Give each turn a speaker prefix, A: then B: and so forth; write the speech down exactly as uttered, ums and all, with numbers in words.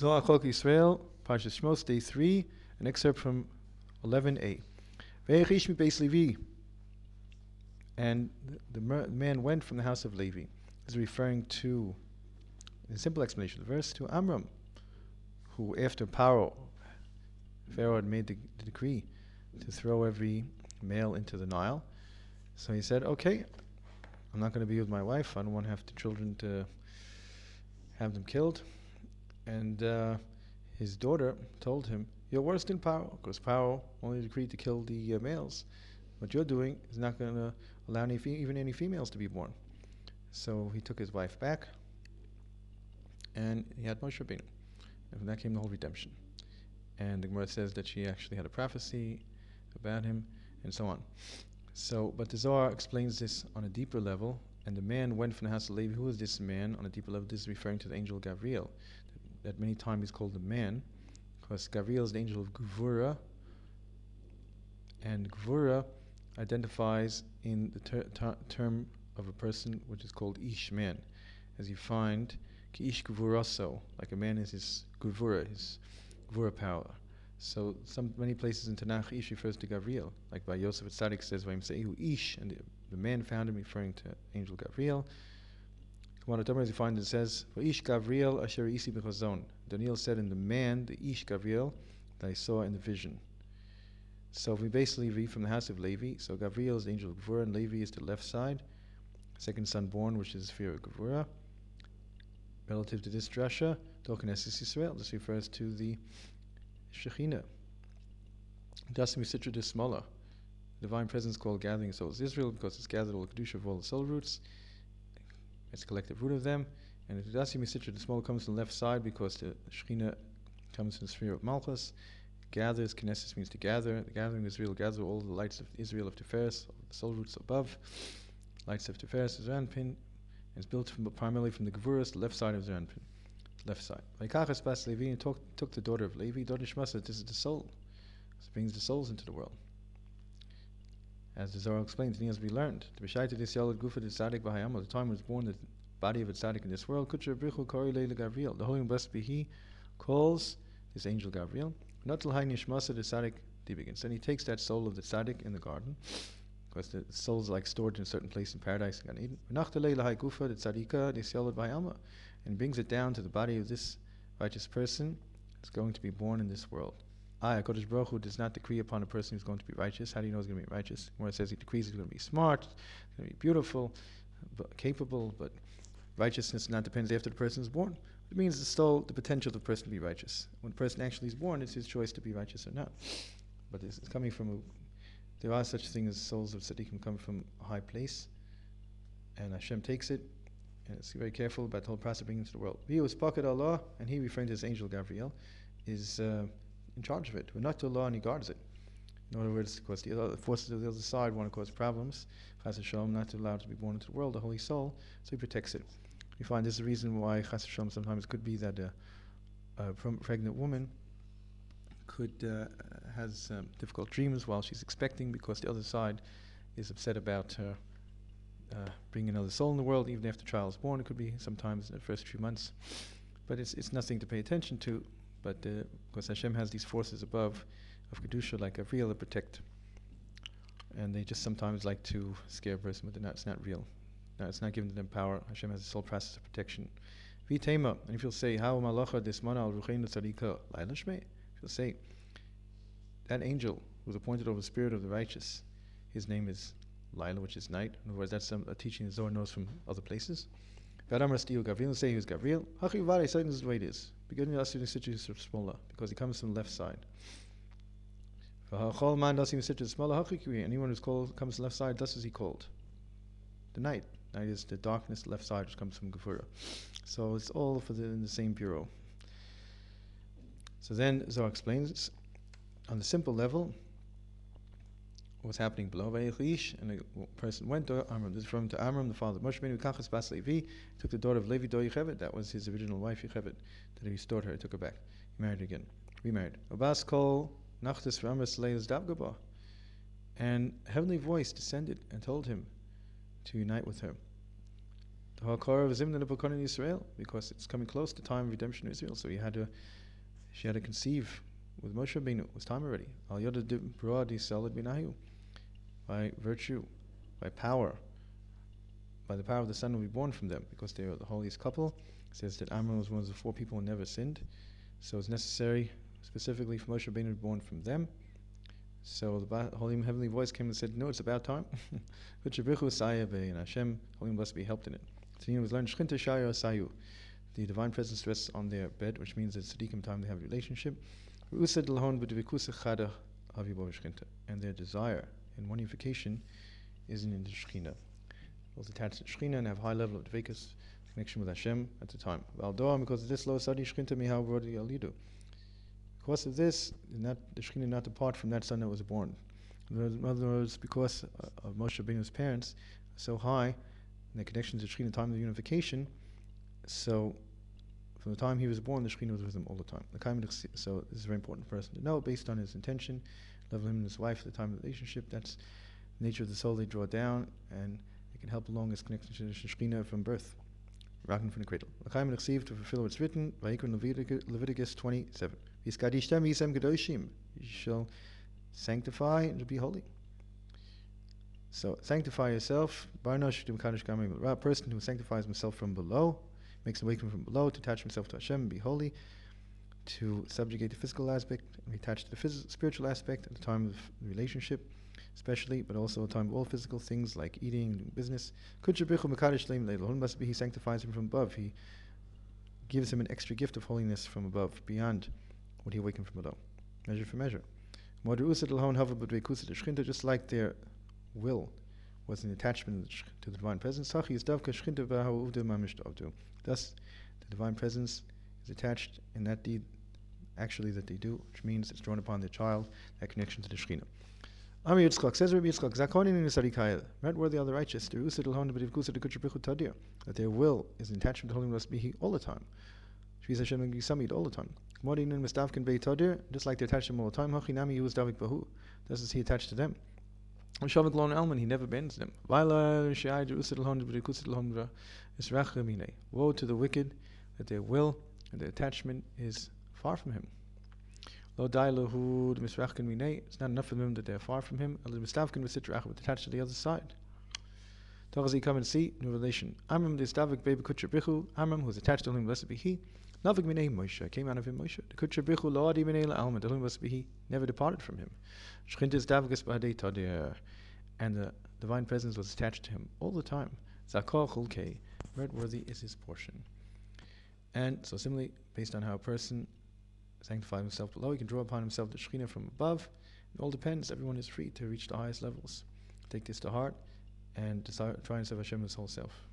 A: Zohar Chok Yisrael, Parshas Shmos, Day three, an excerpt from eleven a. Ve'echish mi beis Levi. And the, the man went from the house of Levi. This is referring to, in a simple explanation of the verse, to Amram, who after Paro, Pharaoh had made the, the decree to throw every male into the Nile. So he said, okay, I'm not going to be with my wife. I don't want to have the children to have them killed. And uh, his daughter told him, you're worse than Paro, because Paro only decreed to kill the uh, males. What you're doing is not going to allow any fe- even any females to be born. So he took his wife back, and he had Moshe Rabbeinu. And from that came the whole redemption. And the Gemara says that she actually had a prophecy about him, and so on. So, but the Zohar explains this on a deeper level, and the man went from the house of Levi. Who is this man on a deeper level? This is referring to the angel Gabriel. That many times he's called the man, because Gabriel is the angel of Gvura, and Gvura identifies in the ter- ter- term of a person which is called Ish, man. As you find, Ki Ish Gvuraso, like a man is his Gvura, his Gvura power. So, some many places in Tanakh, Ish refers to Gabriel, like by Yosef Atzadik says, Vayimseihu Ish, and the, the man found him, referring to angel Gabriel. One of the you find it says, "For Ish Gabriel asher isi b'chazon." Daniel said, "In the man, the Ish Gabriel, that I saw in the vision." So we basically read from the house of Levi. So Gabriel is the angel of Gevurah, and Levi is the left side, second son born, which is the fear of Gevurah. Relative to this drasha, Tochen Eses Yisrael. This refers to the Shekhinah. Dasim Yisitra Dismala, divine presence called gathering souls Israel, because it's gathered all the kedusha of all the soul roots. It's a collective root of them. And the Tudasi Misitra, the small comes from the left side because the Shekhinah comes from the sphere of Malchus. Gathers, Knesset means to gather. The gathering of Israel gathers all the lights of Israel of Tiferes, the soul roots above. Lights of Tiferes is Zeranpin. And it's built from, primarily from the Gevuras, the left side of Zeranpin. Left side. Vaikachas Bas Levi, and took, took the daughter of Levi, daughter Shmasa, this is the soul. This brings the souls into the world. As the Zohar explains, it needs to be learned. The B'shayta this Yalad Gufa the Tzaddik B'Hayam, the time was born the body of a Tzaddik in this world. Kutra Brichu Kori Leila Gabriel. The Holy and Blessed be He calls this angel Gabriel. Natal Hay Nishmasa the Tzaddik begins. Then he takes that soul of the Tzaddik in the garden, because the soul's like stored in a certain place in paradise in Gan Eden. V'nachta Leila Hay Gufa the Tzaddika this Yalad B'Hayam, and brings it down to the body of this righteous person that's going to be born in this world. I, HaKadosh Baruch Hu, does not decree upon a person who's going to be righteous. How do you know he's going to be righteous? Where it says he decrees he's going to be smart, he's going to be beautiful, but capable, but righteousness not depends after the person is born. It means it's still the potential of the person to be righteous. When the person actually is born, it's his choice to be righteous or not. But it's, it's coming from a, there are such things as souls of tzaddikim come from a high place, and Hashem takes it, and it's very careful about the whole process of bringing it into the world. He was pocket Allah, and he, referring to his angel Gabriel, is uh, in charge of it. We're not to Allah, and he guards it. In other words, because the other forces of the other side want to cause problems, Chas Hashem not to allow it to be born into the world, the holy soul, so he protects it. We find this is the reason why Chas Hashem sometimes could be that a, a pregnant woman could uh, has um, difficult dreams while she's expecting, because the other side is upset about her uh, bringing another soul in the world, even after the child is born. It could be sometimes in the first few months, but it's it's nothing to pay attention to. But uh, because Hashem has these forces above of Kedusha, like Gabriel, that protect. And they just sometimes like to scare a person, but not, it's not real. No, it's not giving them power. Hashem has a sole process of protection. V'tema, and if you'll say, how malacha desmana al rucheinu tzadika laila shmei, if you'll say, that angel who's appointed over the spirit of the righteous, his name is Laila, which is night. In other words, that's some, a teaching the Zohar knows from other places. V'adam rastiyu Gabriel, say he was Gabriel. Hachi vare, this is the way it is. Beginning us in the situation of smaller, because he comes from the left side. Anyone who's called comes from the left side, thus is he called. The night. Night is the darkness, the left side, which comes from Gevurah. So it's all for the, in the same bureau. So then Zohar explains on the simple level what's happening below. And the person went to Amram. This is from to Amram, the father of Moshe Rabbeinu. Bas Levi took the daughter of Levi, Do Yocheved. That was his original wife, Yocheved. That he restored her, took her back. He married her again. Remarried. Obas Kol Nachtes V'Amras Leilas Davgaba. And a heavenly voice descended and told him to unite with her. the Hakara of Zimna Nebuchadnezzar in Israel, because it's coming close to time of redemption of Israel. So he had to, she had to conceive with Moshe Rabbeinu. It was time already. Al Yoda Brua Di Salad Binahu. By virtue, by power, by the power of the Son will be born from them, because they are the holiest couple. It says that Amram was one of the four people who never sinned. So it's necessary specifically for Moshe Rabbeinu to be born from them. So the ba- holy heavenly voice came and said, no, it's about time. And Hashem, holy and blessed be helped in it. So was learned Shchinta Shaya Sayu. The divine presence rests on their bed, which means it's tzaddikim time they have a relationship. And their desire and one unification is in the Shekhinah. Those attached to Shekhinah and have high level of dvekus, connection with Hashem at the time. Because of this, lo sadi Shekhinta mihau brodi alidu. Because of this, not, the Shekhinah not depart from that son that was born. In other words, because uh, of Moshe Rabbeinu's parents so high, and the connection to the Shekhinah, time of unification, so from the time he was born, the Shekhinah was with him all the time. So this is a very important person to know, based on his intention, love him and his wife at the time of the relationship. That's the nature of the soul they draw down, and it can help along his connection to the Shekhinah from birth, rocking from the cradle. To fulfill what's written, Leviticus twenty-seven. You shall sanctify and be holy. So sanctify yourself. A person who sanctifies himself from below, makes an awakening from below, to attach himself to Hashem and be holy, to subjugate the physical aspect and be attached to the phys- spiritual aspect at the time of the relationship, especially, but also at the time of all physical things like eating, doing business. He sanctifies him from above. He gives him an extra gift of holiness from above, beyond what he awakened from below, measure for measure. Just like their will was an attachment to the divine presence, thus the divine presence is attached in that deed, actually, that they do, which means it's drawn upon their child, that connection to the Shekhinah. Ami Yitzchak, says Rabbi Yitzchak, right where they are the righteous, that their will is an attachment to holiness all the time. All the time. Just like they're attached to him all the time, doesn't he attached to them? He never bends them. Woe to the wicked that their will and their attachment is far from him. It's not enough for them that they're far from him, but attached to the other side. Come and see in Revelation. Amram who's attached to him, blessed be he. Navik minei Moshe, came out of him Moshe. The Kutcher Bichu lo adi minei la'alma, the blessed be he, never departed from him. Shchintis davgas b'hadei tadir, and the divine presence was attached to him all the time. Zakor chulkei, right worthy is his portion. And so similarly, based on how a person sanctifies himself below, he can draw upon himself the Shekhinah from above. It all depends. Everyone is free to reach the highest levels. Take this to heart and decide, try and serve Hashem his whole self.